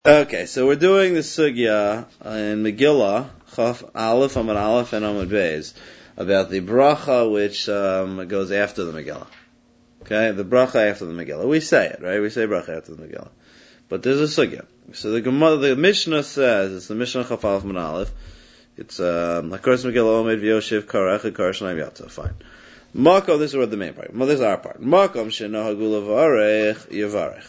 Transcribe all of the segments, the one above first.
Okay, so we're doing the sugya in Megillah, Chaf Aleph, Amud Aleph, and Amud Beis, about the bracha which goes after the Megillah. Okay, the bracha after the Megillah. We say it, right? We say bracha after the Megillah. But there's a sugya. So the Mishnah says, it's the Mishnah Chaf Aleph, Amud Aleph, it's Lakos Megillah Omed V'Yoshev Karech Kar Shnayim Yatza. Fine. Makom, this is what the main part. Well, this is our part. Makom Shenohagu Levarech Yevarech.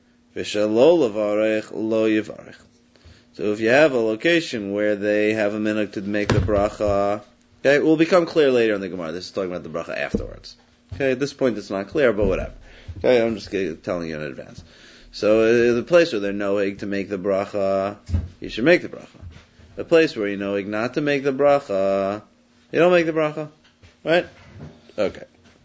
So if you have a location where they have a minhag to make the bracha, okay, it will become clear later in the Gemara. This is talking about the bracha afterwards. Okay, at this point it's not clear, but whatever. Okay, I'm just telling you in advance. So the place where they're knowing to make the bracha, you should make the bracha. The place where you're knowing not to make the bracha, you don't make the bracha. Right? Okay.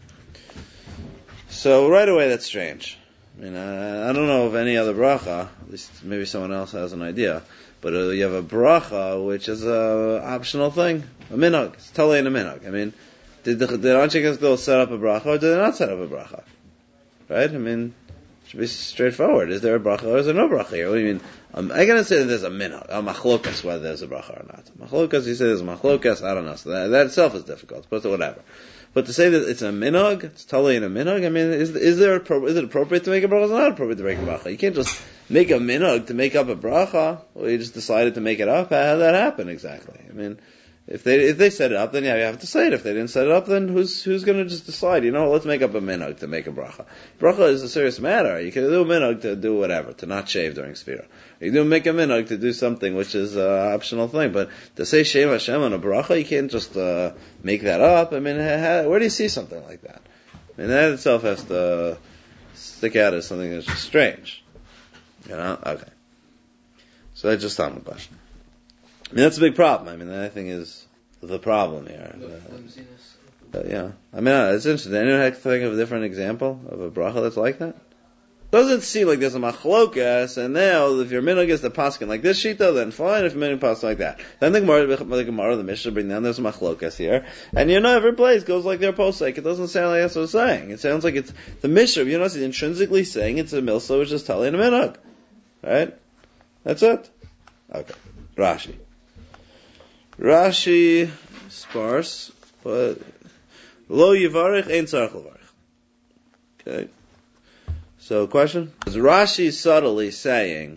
So right away that's strange. I mean, I don't know of any other bracha, at least maybe someone else has an idea, but you have a bracha which is a optional thing, a minhag. It's totally in a minhag. I mean, did Anshe Knesset set up a bracha or did they not set up a bracha? Right? I mean, it should be straightforward. Is there a bracha or is there no bracha here? What do you mean? I'm going to say that there's a minhag, a machlokas, whether there's a bracha or not. Machlokas, you say there's a machlokas, I don't know. So that itself is difficult, but whatever. But to say that it's a minhag, it's totally in a minhag, I mean, is it appropriate to make a bracha? It's not appropriate to make a bracha. You can't just make a minhag to make up a bracha, or you just decided to make it up. How did that happen exactly? I mean, if they set it up, then yeah, you have to say it. If they didn't set it up, then who's going to just decide? You know, let's make up a minhag to make a bracha. Bracha is a serious matter. You can do a minhag to do whatever, to not shave during Sefira. You can make a minhag to do something which is an optional thing. But to say Shem Hashem on a bracha, you can't just make that up. I mean, where do you see something like that? I mean, that itself has to stick out as something that's just strange. You know? Okay. So that's just on the question. I mean, that's a big problem. I mean, that I think is the problem here. Yeah. I mean, it's interesting. Anyone have to think of a different example of a bracha that's like that? Doesn't seem like there's a machlokas, and now if your minhag is the paskin like this shita, then fine. If your minhag paskin like that, then the Gemara, the Mishnah bring down there's a machlokas here, and you know every place goes like their posek. It doesn't sound like that's what it's saying. It sounds like it's the Mishnah. You know, it's intrinsically saying it's a milsa which is telling a minhag, right? That's it. Okay. Rashi sparse, but lo yivarech ein tzarich levarech. Okay. So, question? Is Rashi subtly saying,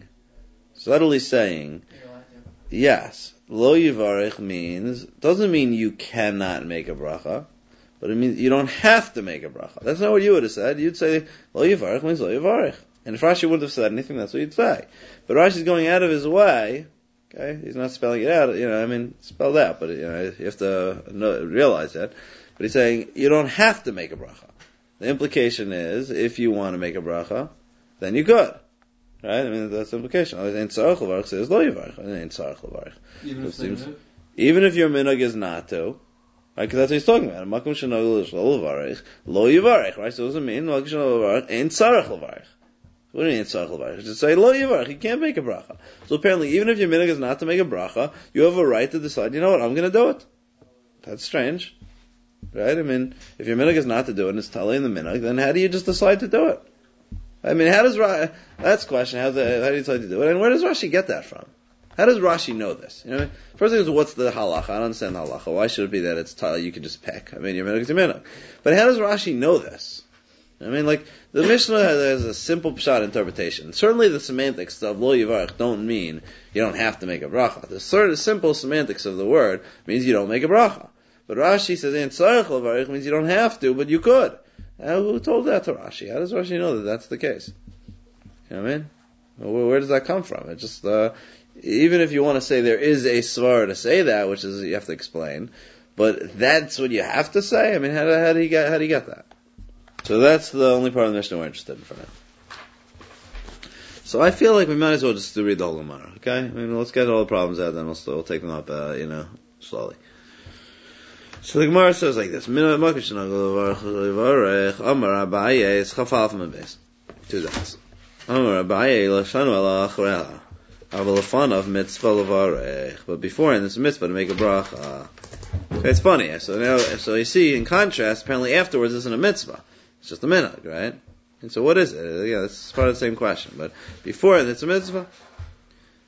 yes, lo yivarech doesn't mean you cannot make a bracha, but it means you don't have to make a bracha. That's not what you would have said. You'd say, lo yivarech means lo yivarech. And if Rashi wouldn't have said anything, that's what you'd say. But Rashi's going out of his way. Okay, he's not spelling it out. You know, I mean, spelled out, but you know, you have to realize that. But he's saying you don't have to make a bracha. The implication is, if you want to make a bracha, then you could, right? I mean, that's the implication. Ein tzarich levarich says lo yivarich. Ein tzarich levarich. Even if your minhag is not to, right? Because that's what he's talking about. Makom shenohagu levarich lo yivarich, right? So it doesn't mean makom shenohagu levarich ein tzarich levarich. What do you mean tzarich levarich? Just say lo yivarich. You can't make a bracha. So apparently, even if your minhag is not to make a bracha, you have a right to decide. You know what? I'm going to do it. That's strange, right? I mean, if your minhag is not to do it, and it's telling the minhag, then how do you just decide to do it? I mean, that's the question. How do you decide to do it? And where does Rashi get that from? How does Rashi know this? You know, first thing is, what's the halacha? I don't understand the halacha. Why should it be that it's you can just pick? I mean, your minhag is your minhag. But how does Rashi know this? I mean, like, the Mishnah has a simple pshat interpretation. Certainly the semantics of lo yivarech don't mean you don't have to make a bracha. The sort of simple semantics of the word means you don't make a bracha. But Rashi says ein tzarich levarich means you don't have to, but you could. Now, who told that to Rashi? How does Rashi know that that's the case? You know what I mean? Well, where does that come from? It just, even if you want to say there is a svar to say that, which is you have to explain, but that's what you have to say? I mean, how do you get that? So that's the only part of the Mishnah we're interested in for now. So I feel like we might as well just read the whole Gemara, okay? I mean, let's get all the problems out, then we'll take them up, slowly. So the Gemara says like this: Amar Abaye is chafal from a base. 2 dots. Amar Abaye lashanu ala achreha. Avalafanav mitzvah levarech. But beforehand, it's a mitzvah to make a bracha. Okay, it's funny. So you see, in contrast, apparently afterwards isn't a mitzvah. It's just a minhag, right? And so what is it? Yeah, it's part of the same question. But before it's a mitzvah.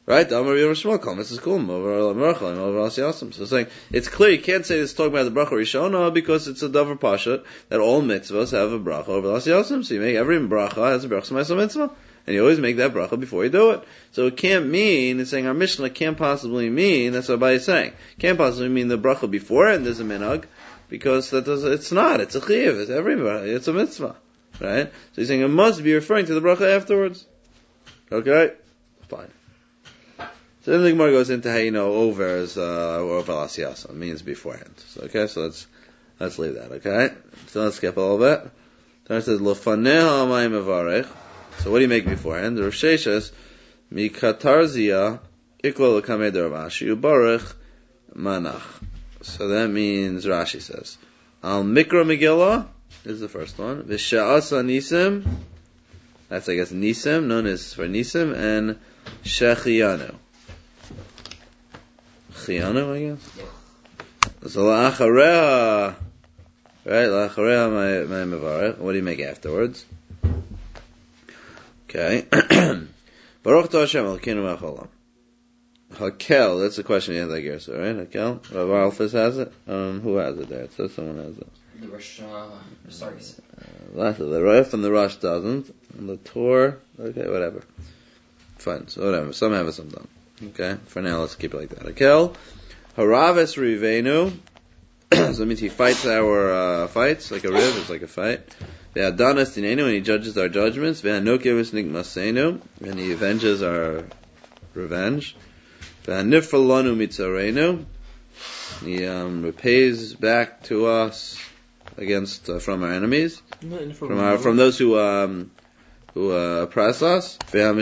Right? This is cool. So saying it's clear you can't say this is talking about the bracha rishona because it's a davar pasha that all mitzvahs have a bracha over las yasim. So you make every bracha has a bracha s'maisa mitzvah, and you always make that bracha before you do it. So it can't mean it's saying our Mishnah can't possibly mean that's what Abai is saying. Can't possibly mean the bracha before and there's a minhag because it's not. It's a chiyuv. It's everybody. It's a mitzvah, right? So he's saying it must be referring to the bracha afterwards. Okay, fine. So then the Gemara goes into how you know over is over lasiyasa means beforehand. So okay, so let's leave that. Okay, so let's skip a little bit. Then it says lofaneha amayim avarech. So what do you make beforehand? The Rav Sheshes mikatarzia iklo l'kamei deravashi ubarech manach. So that means Rashi says al mikra megillah is the first one. V'sha'asa nisim. That's I guess nisim. Known as for nisim and shechiyanu. Chiyanu, I guess. So la'achareha, right? La'achareha my mevarech. What do you make afterwards? Okay. Baruch to Hashem Elokeinu Me'acholam. Hakel. That's the question you have that Gersa, right? Hakel. Rav Alphys has it. Who has it there? It says someone has it. The Rosh, sorry. The Rif and the Rosh doesn't. And the Torah. Okay, whatever. Fine. So whatever. Some have it, some don't. Okay, for now let's keep it like that. Akel, Haravis Rivenu, so that means he fights our fights, like a riv, it's like a fight. Ve'adanas Dinenu, and he judges our judgments. Ve'anokevis Nikmasenu, and he avenges our revenge. Ve'anifalanu Mitzarenu, he repays back to us against from our enemies, from those who oppress us. And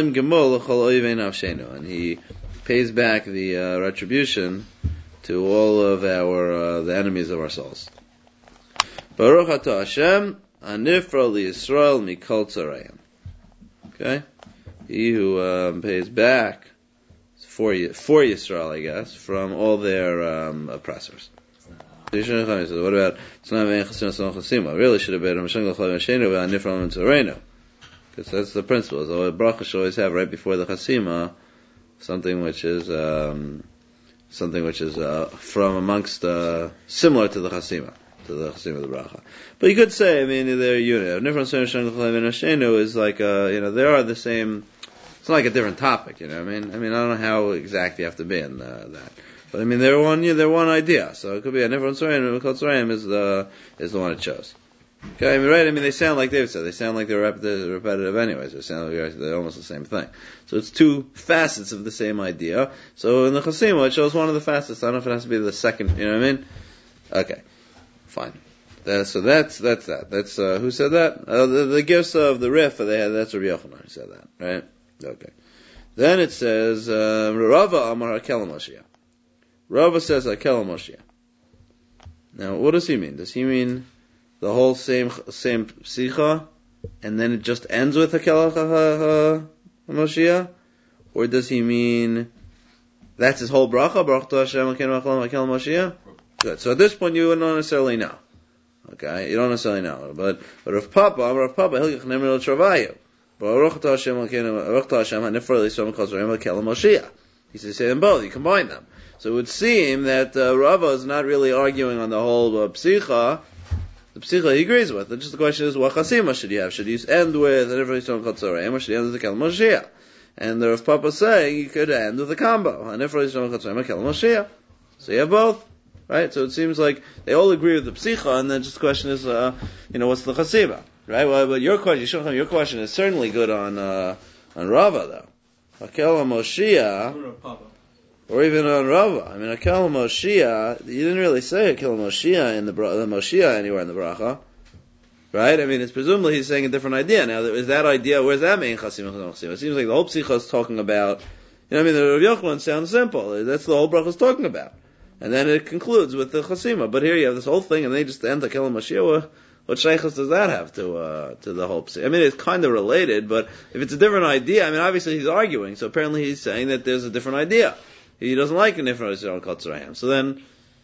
he pays back the retribution to all of our the enemies of our souls. Baruch atah Hashem anifra liYisrael mikol tzarayim. Okay, he who pays back for Yisrael, I guess, from all their oppressors. What about really should have been because that's the principle. So a bracha should always have right before the chasima something which is from amongst similar to the chasima of the bracha. But you could say, I mean, they're unit. Is like they are the same. It's not like a different topic, you know what I mean? I don't know how exact you have to be in that. But I mean, they're one idea. So it could be a Nifron Tzorayim is the one it chose. Okay, right? They sound like David said. They sound like they're repetitive anyways. They sound like they're almost the same thing. So it's two facets of the same idea. So in the Chasima, it shows one of the facets. I don't know if it has to be the second, you know what I mean? Okay, fine. So that's that. That's, who said that? The gifts of the Rif, that's Rabbi Yochanan who said that, right? Okay. Then it says, Rava Amar HaKel Moshiach. Rava says HaKel Moshiach. Now, what does he mean? Does he mean the whole same psicha, and then it just ends with HaKel Moshiach? Or does he mean that's his whole bracha? Baruch to Hashem HaKel Moshiach? Good. So at this point you don't necessarily know. Okay? You don't necessarily know. But Rav Papa, Hilchach Nemir Travayu. Baruch to Hashem HaNifra L'Yisrael Mikol Tzorayim HaKel Moshiach. He says say them both. You combine them. So it would seem that Rava is not really arguing on the whole psicha. The psicha he agrees with. Just the question is, what chasima should you have? Should you end with Nifra L'Yisrael Mikol Tzorayim, or should you end with HaKel Moshiach? And the Rav Papa saying you could end with a combo. Nifra L'Yisrael Mikol Tzorayim HaKel Moshiach. So you have both. Right? So it seems like they all agree with the psicha, and then just the question is, what's the chasima? Right? Well, but your question is certainly good on Rava, though. HaKel Moshiach, or even on Rava. HaKel Moshiach, you didn't really say HaKel Moshiach in the Moshiach anywhere in the bracha. Right? It's presumably he's saying a different idea. Now, is that idea, where's that main chasima? It seems like the whole psicha is talking about, the Rav Yochanan sounds simple. That's the whole bracha is talking about. And then it concludes with the chasima. But here you have this whole thing, and they just end HaKel Moshiach. What shaykhs does that have to the whole psicha? It's kind of related, but if it's a different idea, obviously he's arguing. So apparently he's saying that there's a different idea. He doesn't like an Nifra Yisrael Mikol Tzorayim. So then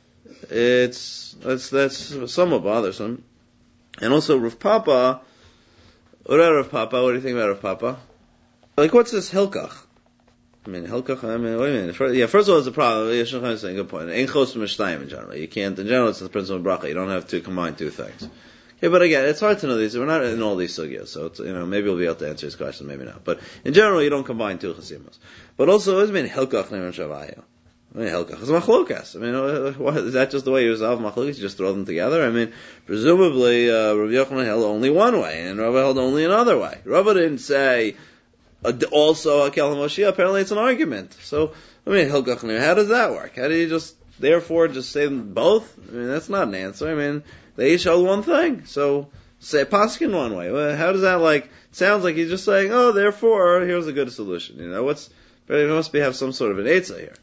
that's somewhat bothersome. And also Rav Papa. What do you think about Rav Papa? Like, what's this hilkach? I mean, Hilkach, I mean, what do you mean? First of all, it's a problem. Yeshua is saying, good point. Ain't chos m'shtayim in general. You can't, in general, it's the principle of bracha. You don't have to combine two things. Okay, but again, it's hard to know these. We're not in all these sugyas, so it's, maybe we'll be able to answer his question, maybe not. But in general, you don't combine two chasimos. But also, what does it mean, Hilkach ne'er shavaya? I mean, Hilkach is machlokas. I mean, is that just the way you resolve machlokas? You just throw them together? I mean, presumably, Rav Yochanan held only one way, and Rav held only another way. Rav didn't say, also Hakel HaMoshiach. Apparently it's an argument. So, I mean, Hilkach ne'er, how does that work? How do you just say them both? I mean, that's not an answer. I mean, they each hold one thing. So, say paskin one way. Well, how does that sounds like he's just saying, therefore, here's a good solution. There must have some sort of an eitzah here.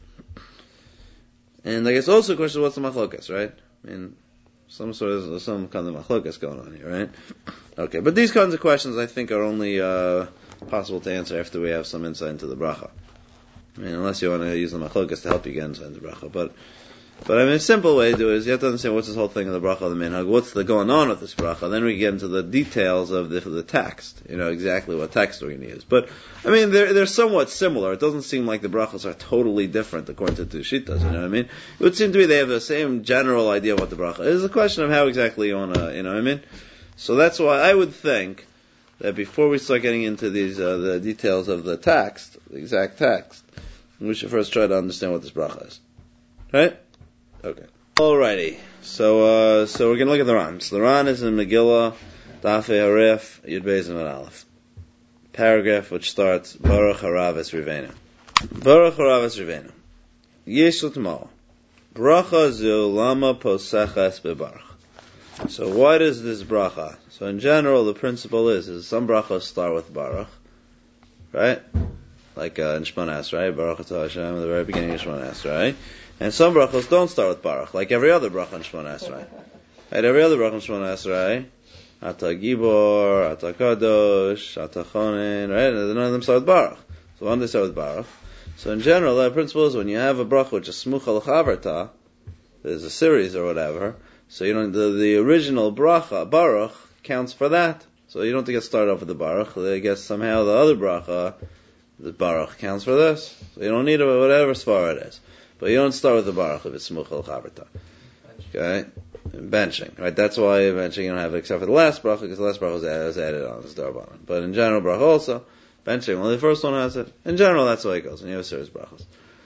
And I guess also the question is, what's the machlokas, right? I mean, some kind of machlokas going on here, right? Okay, but these kinds of questions I think are only possible to answer after we have some insight into the bracha. I mean, unless you want to use the machlokas to help you get inside into the bracha. But I mean, a simple way to do it is you have to understand what's this whole thing of the bracha of the minhag, what's the going on with this bracha. Then we get into the details of the text, exactly what text we're going to use. But I mean, they're somewhat similar. It doesn't seem like the brachas are totally different according to the Shittas. You know what I mean? It would seem to me they have the same general idea of what the bracha is. It's a question of how exactly you want to, you know what I mean? So that's why I would think that before we start getting into these the details of the text, the exact text, we should first try to understand what this bracha is. Right? Okay. Alrighty. So we're going to look at the Ran. So the Ran is in Megillah, Dafei Harif, Yud Beis and Aleph. Paragraph which starts, Baruch Haravis Rivena. Baruch Haravis Rivena. Yesh l'tmal. Bracha zu lama posechas bebaruch. So what is this bracha? So in general, the principle is some brachas start with Baruch, right? Like in Shemona Esrei, Baruch Atah Hashem, at the very beginning of Shemona Esrei. And some brachos don't start with Baruch, like every other bracha in Shemona Esrei. Right? Every other bracha in Shemona Esrei, Ata Gibor, Ata Kadosh, Ata Chonin, right? And none of them start with Baruch. So one they start with Baruch. So in general, the principle is when you have a bracha which is Smucha L'Chavarta, there's a series or whatever, so the original bracha, Baruch, counts for that. So you don't have to get started off with the Baruch. I guess somehow the other bracha, the Baruch, counts for this. So you don't need whatever svar it is. But you don't start with the Baruch if it's Smucha L'Chavarta. Okay? Benching. Right? That's why benching you don't have it except for the last bracha, because the last bracha is added on as Darbanan. But in general, bracha also, benching, only the first one has it. In general, that's the way it goes. And you have a series of brachas.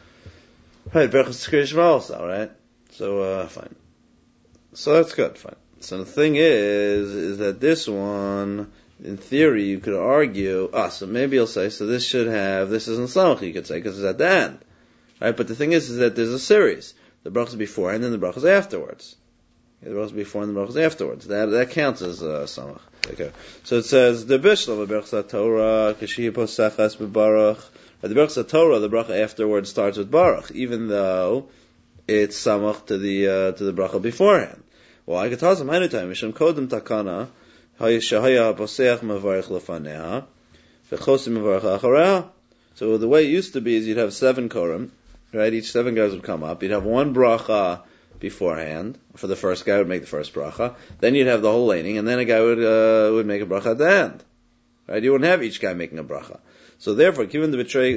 Right, brachas Kriya Shema also, right? So, fine. So that's good, fine. So the thing is that this one, in theory, you could argue, so maybe you'll say, so this isn't Samach, you could say, because it's at the end. Right? But the thing is that there's a series. The brachas before and then the brachas afterwards. The brachas before and the brachas afterwards. That counts as Samach. Okay. So it says, the Bishlam, the brachas Torah, Kashi Posachas Bebaruch. The brachas Torah, the bracha afterwards starts with Baruch, even though it's Samach to the bracha beforehand. Why? Because many times Mishum Kodem Takana Shahaya Poseach Mavarich Lefaneha Vechosim Mavarich Achareha. So the way it used to be is you'd have 7 korim, right? Each 7 guys would come up. You'd have one bracha beforehand. For the first guy would make the first bracha. Then you'd have the whole laning, and then a guy would make a bracha at the end. Right? You wouldn't have each guy making a bracha. So therefore, given the betray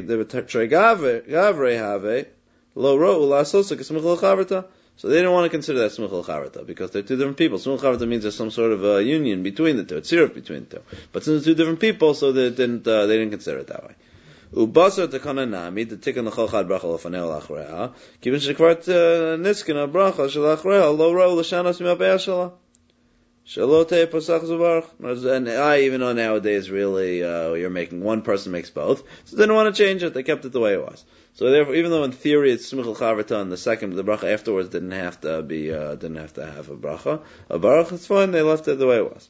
gavre have lo ro ulasosa kesmuchal chaverta. So they didn't want to consider that Smuchal Chavarta, because they're two different people. Smuchal Chavarta means there's some sort of a union between the two, it's syrup between the two. But since they're two different people, so they didn't consider it that way. Ubasar tekana nami, the tikkun l'chol chad bracha l'fanei l'achreha, kivin shekvart niskena bracha shel achreha, lo ro l'shanas mimapei shela. Shalote posach zubarach. And even though nowadays really, you're making one person makes both, so they didn't want to change it, they kept it the way it was. So therefore, even though in theory it's Smuchal Chavarta, and the bracha afterwards didn't have to have a bracha, a baruch, it's fine, they left it the way it was.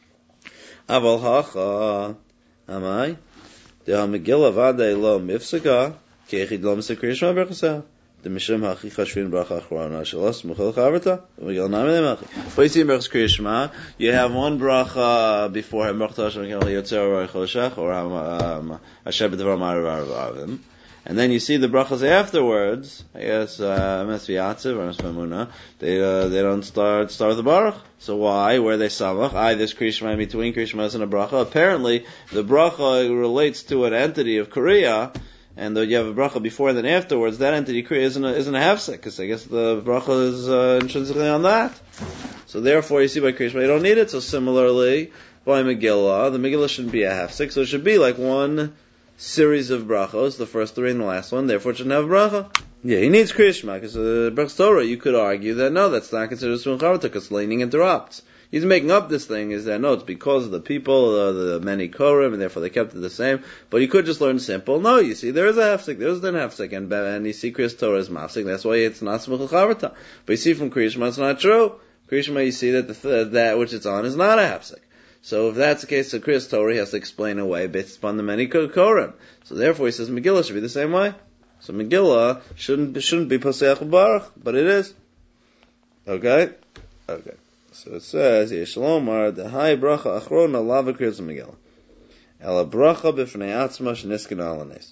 Aval hacha, amai, de ha-megillah vadei lo mifsaka, keichid lo misakri shma berchasah. The Mishum Hachi Chashvin Bracha Achrona Shalos Muchal Chavarta. We go Nami Lemachi. But you see in Berachas Kriya Shema, you have one bracha before him, Baruch Hashem Yotzer or Choshech or Hashem B'Devar Ma'arav Avim. And then you see the brachas afterwards. I guess Mes V'Yatziv or Mes V'Emunah. They don't start with the Baruch. So why? Where they samach? There's Kriya Shema in between. Kriya Shema and a bracha. Apparently, the bracha relates to an entity of Korea. and though you have a bracha before and then afterwards, that entity isn't a hefsek, because I guess the bracha is intrinsically on that. So therefore, you see by Kriya Shema you don't need it. So similarly, by Megillah, the Megillah shouldn't be a hefsek, so it should be like one series of brachos, the first three and the last one, therefore it shouldn't have a bracha. Yeah, he needs Kriya Shema, because Brachas Torah, you could argue that no, that's not considered Simchas Chavta, because leaning interrupts. He's making up this thing, is that no, it's because of the people, the many Korim, and therefore they kept it the same. But you could just learn simple. No, you see, there is a hefsek, there is an hefsek, and you see Kriyas Torah is mafsek, that's why it's not Simchas Chavta. But you see from Kriya Shema, it's not true. Kriya Shema, you see that that which it's on is not a hefsek. So if that's the case, the Kriyas Torah he has to explain away based upon the many Korim. So therefore he says Megillah should be the same way. So Megillah shouldn't be Paseach Baruch, but it is. Okay? Okay. So it says, Yeshalomar, the high bracha achrona lava Kriyas Megillah. Ela bracha b'fnei atzma sheniskin alanes.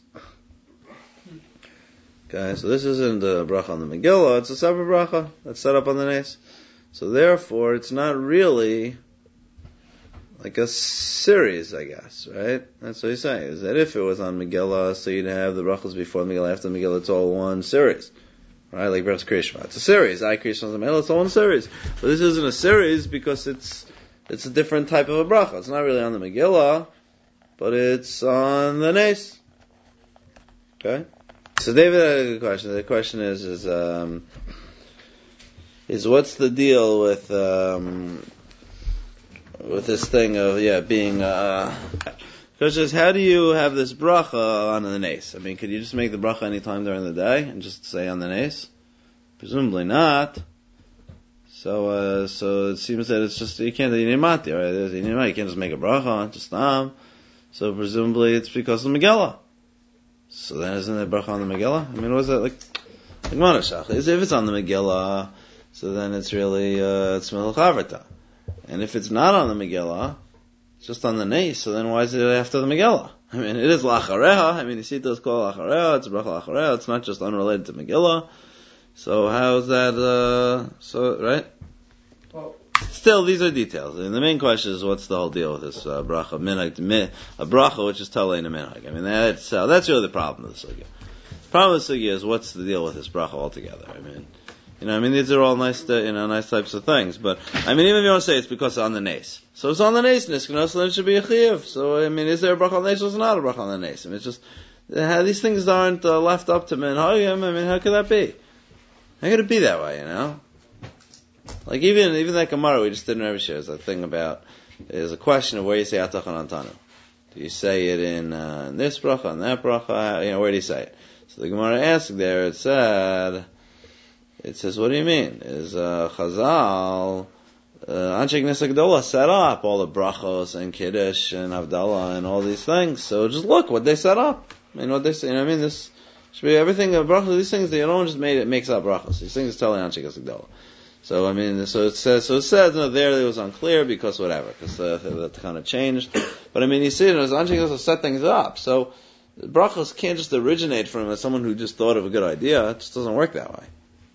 Okay, so this isn't a bracha on the Megillah, it's a separate bracha that's set up on the nes. So therefore, it's not really like a series, I guess, right? That's what he's saying, is that if it was on Megillah, so you'd have the brachas before Megillah, after Megillah, it's all one series. Right, like Brachas Kriya Shema. It's a series. Kriya Shema Megillah, it's all one series. But this isn't a series because it's a different type of a bracha. It's not really on the Megillah, but it's on the nes. Okay? So David had a good question. The question is what's the deal with this thing of being the question is, how do you have this bracha on the nes? I mean, could you just make the bracha any time during the day and just say on the nes? Presumably not. So it seems that it's just, you can't, you can't just make a bracha, just so presumably it's because of the Megillah. So then isn't there bracha on the Megillah? I mean, what is that like Monashach? If it's on the Megillah, so then it's really, it's Melech Havrata. And if it's not on the Megillah, it's just on the nes, so then why is it after the Megillah? I mean, it is Lachareha. I mean, you see those called Lachareha, it's Bracha Lachareha, it's not just unrelated to Megillah. So how is that, right? Well, still, these are details. And the main question is, what's the whole deal with this bracha, minhag, a bracha which is talei to minhag? I mean, that's really the problem with the sugya. The problem with the sugya is, what's the deal with this bracha altogether? I mean, these are all nice, nice types of things. But, I mean, even if you want to say it's because it's on the nes. So it's on the nes, niskanos, so then it should be a chiyuv. So, I mean, is there a bracha on the nes or is not a bracha on the nes? I mean, it's just, these things aren't left up to minhagim. I mean, how could that be? How could it be that way, Like, even that Gemara we just did in Rebbe Shir, is a thing about, is a question of where you say Atachan Antanu. Do you say it in this bracha, in that bracha? Where do you say it? So the Gemara asked there, it says, what do you mean? Is Chazal, Anshe Knesset Gedolah set up all the brachos and Kiddush and Havdalah and all these things. So just look what they set up. What they say, this should be everything, brachos, these things, they don't just makes up brachos. These things are telling Anshe Knesset Gedolah. So it says, there it was unclear because whatever, because that kind of changed. But you see, Anshe Knesset set things up. So brachos can't just originate from someone who just thought of a good idea. It just doesn't work that way.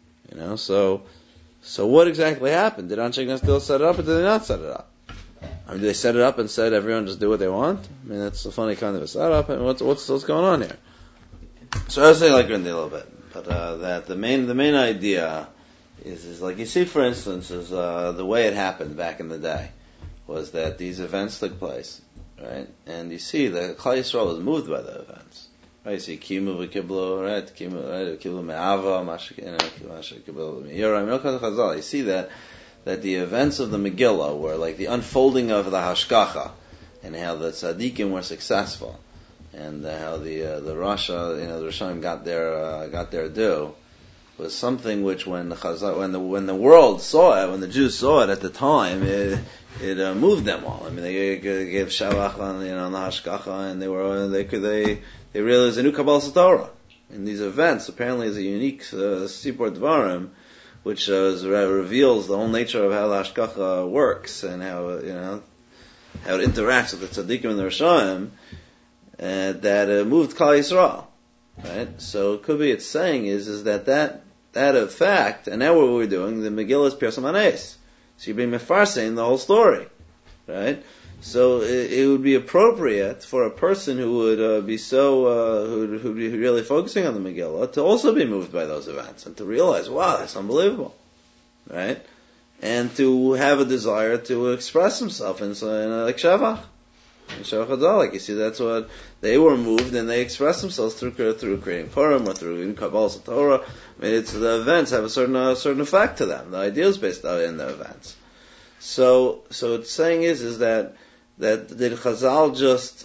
So what exactly happened? Did Anshe Knesset set it up or did they not set it up? Did they set it up and said everyone just do what they want? That's a funny kind of a setup. What's going on here? So I was saying like Grindy a little bit, but that the main idea is like you see, for instance, is the way it happened back in the day was that these events took place, right? And you see that Klal Yisrael was moved by the events. Right, you see Kimu v'Kiblu, right? Kiblu me'ava, Masha Kiblu me'yura. You see that the events of the Megillah were like the unfolding of the Hashgacha, and how the tzaddikim were successful, and how the Rasha, the Rishonim got their due, was something which when the world saw it, when the Jews saw it at the time, it moved them all. They gave shavach on the Hashgacha, and they realized a new Kabbalah Torah. And these events apparently is a unique Sipur Dvarim, which reveals the whole nature of how the Hashgacha works and how it interacts with the tzaddikim and the Rishonim, that moved Klal Yisrael. Right? So it could be it's saying is that effect, and now what we're doing, the Megillah is Pirsum Hanes. So you're being mefarsein the whole story. Right? So it would be appropriate for a person who would be who'd be really focusing on the Megillah to also be moved by those events and to realize, wow, that's unbelievable, right? And to have a desire to express himself in like Shavach. Like you see, that's what they were moved, and they expressed themselves through creating Purim or through Kabbalah Torah. I mean, the events have a certain effect to them. The ideas based in the events. So it's saying is that Chazal just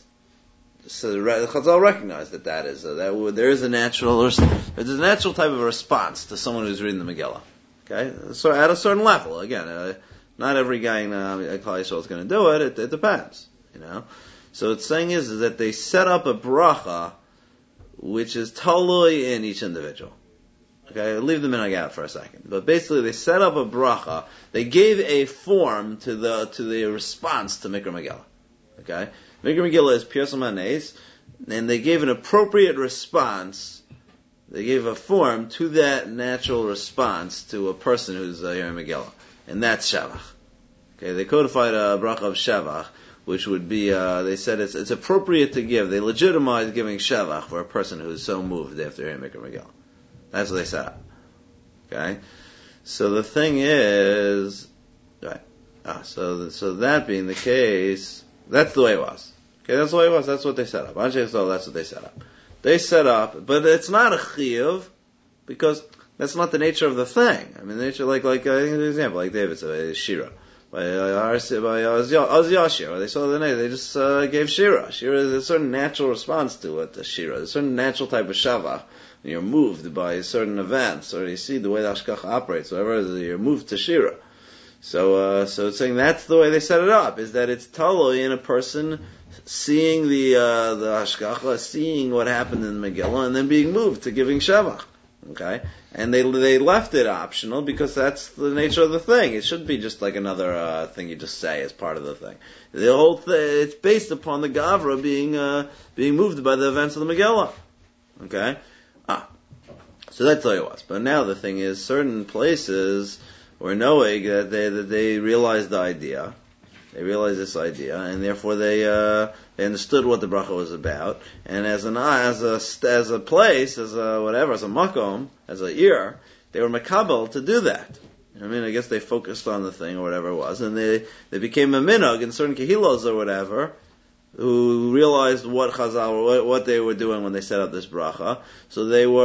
Chazal recognized that is that there is a natural type of response to someone who's reading the Megillah. Okay, so at a certain level, again, not every guy in Klal Yisrael is going to do it. It depends. So it's saying is that they set up a bracha which is totally in each individual. Okay, I'll leave the minhag out for a second. But basically they set up a bracha, they gave a form to the response to Mikra Megillah. Okay? Mikra Megillah is Pirsum HaNes, and they gave an appropriate response, they gave a form to that natural response to a person who's hearing Megillah. And that's Shavach. Okay, they codified a bracha of Shavach, which would be, they said it's appropriate to give. They legitimized giving Shavach for a person who is so moved after hearing Mikra Megillah. That's what they set up. Okay? So the thing is, right. So that being the case, that's the way it was. Okay, that's the way it was. That's what they set up. That's what they set up. They set up, but it's not a chiyuv, because that's not the nature of the thing. I mean, the nature, like an example, like David said, Shira. By Oz Yashir, they saw the name, they just gave Shira. Shira is a certain natural response to it, the Shira. A certain natural type of Shavach. You're moved by certain events, or you see the way the Hashgacha operates, whatever it is, you're moved to Shira. So it's saying that's the way they set it up, is that it's totally in a person seeing the Hashgacha, seeing what happened in Megillah, and then being moved to giving Shavach. Okay? And they left it optional because that's the nature of the thing. It shouldn't be just like another thing you just say as part of the thing. The whole thing, it's based upon the Gavra being moved by the events of the Megillah. Okay? So that's the way it was. But now the thing is, certain places were knowing that they realized the idea. They realized this idea, and therefore they understood what the bracha was about. And as a place, as a makom, as a ear, they were makabel to do that. I mean, I guess they focused on the thing or whatever it was, and they became a minhag in certain kehilos or whatever, who realized what they were doing when they set up this bracha. So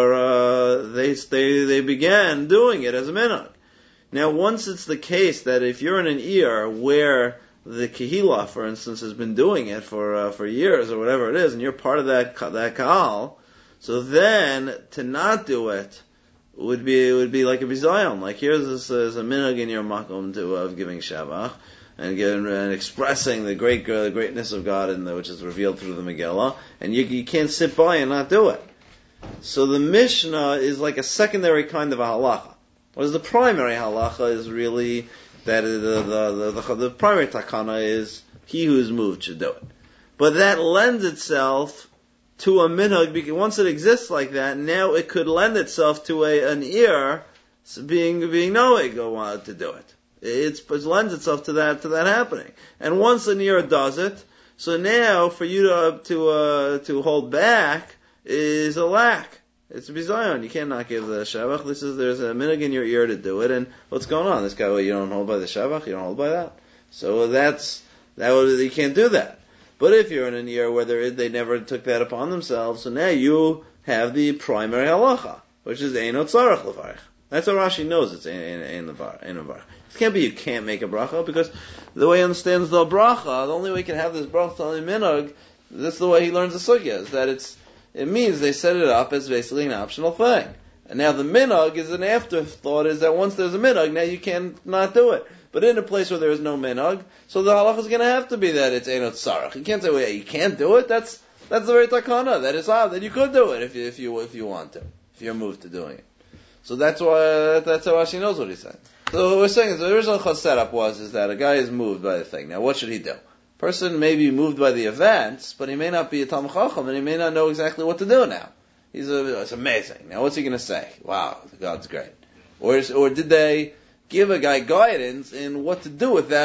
they began doing it as a minhag. Now, once it's the case that if you're in an ear where the Kehillah, for instance, has been doing it for years or whatever it is, and you're part of that kahal, so then to not do it would be like a bizayon. Like here's a minhag in your makom of giving Shavach and expressing the greatness of God which is revealed through the Megillah, and you can't sit by and not do it. So the Mishnah is like a secondary kind of a halacha. Whereas the primary halacha is really that the primary takana is he who is moved should do it. But that lends itself to a minhag, because once it exists like that, now it could lend itself to an ear being noeg to do it. It lends itself to that happening. And once an ear does it, so now for you to hold back is a lack. It's a bizayon. You cannot give the shavach. There's a minhag in your ear to do it, and what's going on? This guy, you don't hold by the shavach, you don't hold by that. So you can't do that. But if you're in an ear where they never took that upon themselves, so now you have the primary halacha, which is einot tzarech levarich. That's how Rashi knows it's ein levarich. It can't be you can't make a bracha, because the way he understands the bracha, the only way you can have this bracha telling minhag, that's the way he learns the sugya, is that it means they set it up as basically an optional thing. And now the minhag is an afterthought, is that once there's a minhag, now you can not do it. But in a place where there is no minhag, so the halacha is going to have to be that it's einot tzarech. You can't say, well, you can't do it. That's the very takana. That is that you could do it if you want to, if you're moved to doing it. So that's how Rashi knows what he's saying. So what we're saying is the original setup is that a guy is moved by the thing. Now what should he do? Person may be moved by the events, but he may not be a Talmid Chacham, and he may not know exactly what to do now. It's amazing. Now what's he going to say? Wow, God's great. Or did they give a guy guidance in what to do with that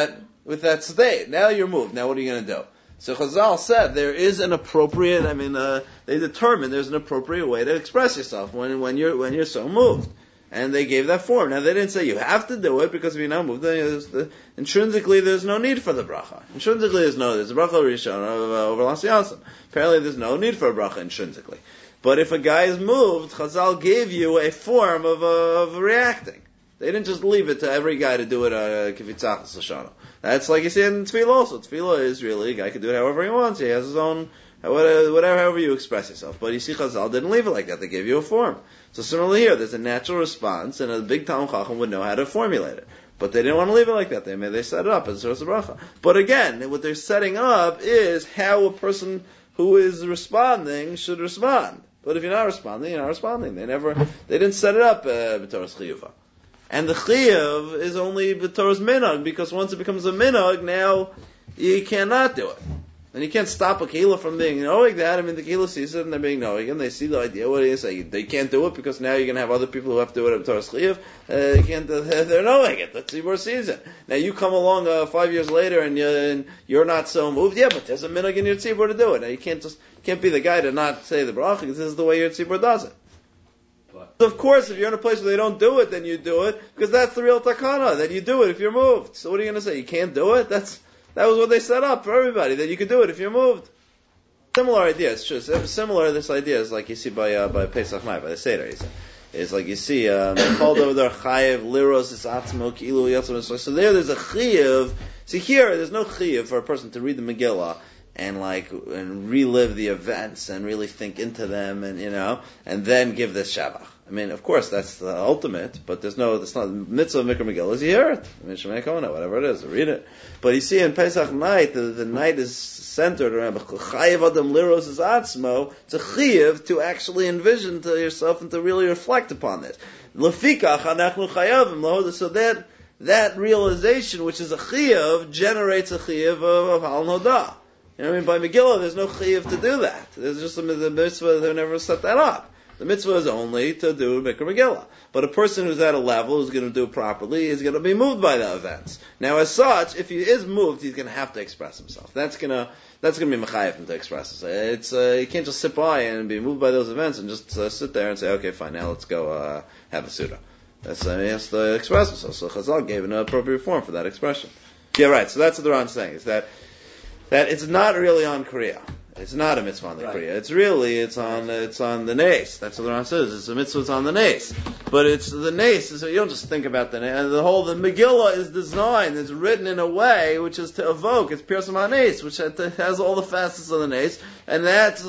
with that state. Now you're moved. Now what are you going to do? So Chazal said there is an appropriate. They determined there's an appropriate way to express yourself when you're so moved, and they gave that form. Now they didn't say you have to do it because if you're not moved, intrinsically there's no need for the bracha. Intrinsically there's a bracha rishon over l'asiyasim. Apparently there's no need for a bracha intrinsically. But if a guy is moved, Chazal gave you a form of reacting. They didn't just leave it to every guy to do it kivitzachas l'shana. That's like you see in Tefillah also. Tefillah is really, a guy can do it however he wants. He has his own, however you express yourself. But you see Chazal didn't leave it like that. They gave you a form. So similarly here, there's a natural response, and a big Talmid Chacham would know how to formulate it. But they didn't want to leave it like that. They set it up as a source of bracha. But again, what they're setting up is how a person who is responding should respond. But if you're not responding, you're not responding. They didn't set it up b'toras chiyuva. And the chiyuv is only b'toras minhag, because once it becomes a minhag, now you cannot do it. And you can't stop a kehillah from being knowing that. The kehillah sees it and they're being knowing, and they see the idea. What do you say? They can't do it because now you're going to have other people who have to do it at b'toras chiyuv. They can't. They're knowing it. The tzibur sees it. Now you come along 5 years later and you're not so moved. Yeah, but there's a minhag in your tzibur to do it. Now you can't be the guy to not say the bracha because this is the way your tzibur does it. Of course, if you're in a place where they don't do it, then you do it, because that's the real takana, that you do it if you're moved. So what are you going to say? You can't do it? That was what they set up for everybody, that you could do it if you're moved. Similar idea, it's true. Similar, this idea is like you see by Pesach night, by the Seder, it's like you see, they called over there chayev, liros, is atzmo, ki'ilu, yatzim, so there's a chayev. See here, there's no chayev for a person to read the Megillah, and relive the events and really think into them and then give this Shabbat. Of course, that's the ultimate, but it's not the mitzvah of Mikra Megillah is you hear it. Shemay Kona, whatever it is, read it. But you see in Pesach night, the night is centered around Chayev Adam Liros is Atzmo. It's a chayev to actually envision to yourself and to really reflect upon this. Lefikach Anachnu Chayavim, so that realization, which is a chayev, generates a chayev of Al Noda. By Megillah, there's no chayev to do that. There's just the mitzvah, they never set that up. The mitzvah is only to do Mikra Megillah. But a person who's at a level, who's going to do it properly, is going to be moved by the events. Now, as such, if he is moved, he's going to have to express himself. That's going to be mechayev him to express himself. You can't just sit by and be moved by those events and just sit there and say, okay, fine, now let's go have a Suda. He has to express himself. So Chazal gave an appropriate form for that expression. Yeah, right. So that's what the Ran's saying, is that it's not really on Kriya. It's not a mitzvah on the Kriya. It's on the nace. That's what the Ran says. It's a mitzvah, it's on the nace. But it's the nace, so you don't just think about the nace. The Megillah is designed, it's written in a way which is to evoke, it's Pirsum HaNace, which has all the facets of the nace, and that's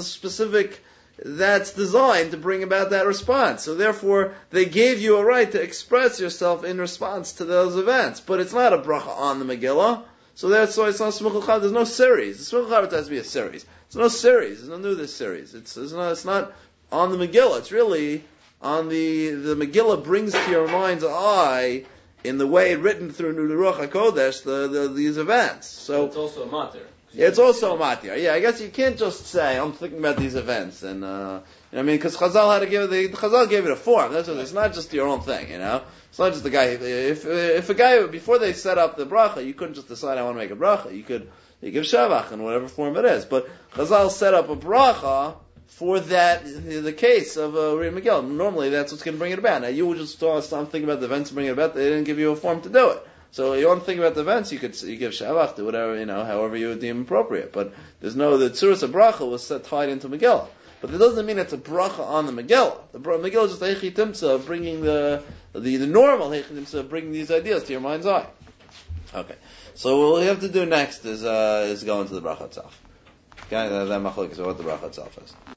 designed to bring about that response. So therefore, they gave you a right to express yourself in response to those events. But it's not a bracha on the Megillah. So that's why it's not Smuchal Chav. There's no series. The Smuchal Chav has to be a series. There's no series. There's no new this series. It's not on the Megillah. It's really on the Megillah brings to your mind's eye in the way written through Ruach HaKodesh these events. So it's also a matir. Yeah, it's also a matir. Yeah, I guess you can't just say I'm thinking about these events and because Chazal had to Chazal gave it a form. That's what it's not just your own thing. It's not just the guy. If a guy before they set up the bracha, you couldn't just decide I want to make a bracha. You give shavach in whatever form it is. But Chazal set up a bracha for the case of Riyad Miguel. Normally, that's what's going to bring it about. Now, you would just start thinking about the events and bring it about. They didn't give you a form to do it. So you want to think about the events, you give shavach to whatever, however you would deem appropriate. But the tzuras of bracha was tied into Megillah. But that doesn't mean it's a bracha on the Megillah. The Megillah is just a hechitimsa of bringing the normal hechitimsa of bringing these ideas to your mind's eye. Okay. So what we have to do next is go into the bracha itself. Okay, that machlokes is what the bracha itself is.